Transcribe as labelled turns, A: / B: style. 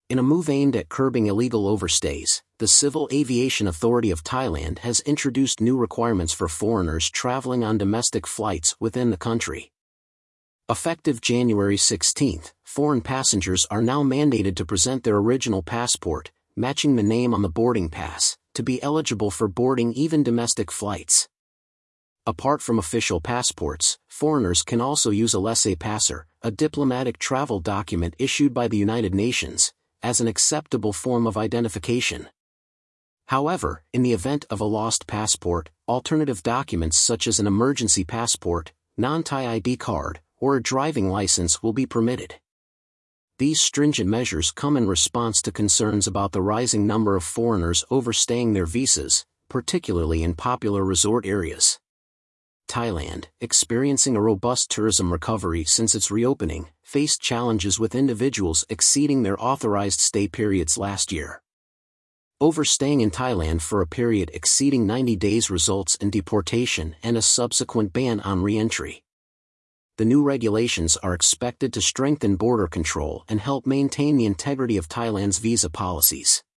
A: In a move aimed at curbing illegal overstays, the Civil Aviation Authority of Thailand has introduced new requirements for foreigners traveling on domestic flights within the country. Effective January 16, foreign passengers are now mandated to present their original passport, matching the name on the boarding pass, to be eligible for boarding even domestic flights. Apart from official passports, foreigners can also use a laissez-passer, a diplomatic travel document issued by the United Nations, as an acceptable form of identification. However, in the event of a lost passport, alternative documents such as an emergency passport, non-Thai ID card, or a driving license will be permitted. These stringent measures come in response to concerns about the rising number of foreigners overstaying their visas, particularly in popular resort areas. Thailand, experiencing a robust tourism recovery since its reopening, faced challenges with individuals exceeding their authorized stay periods last year. Overstaying in Thailand for a period exceeding 90 days results in deportation and a subsequent ban on re-entry. The new regulations are expected to strengthen border control and help maintain the integrity of Thailand's visa policies.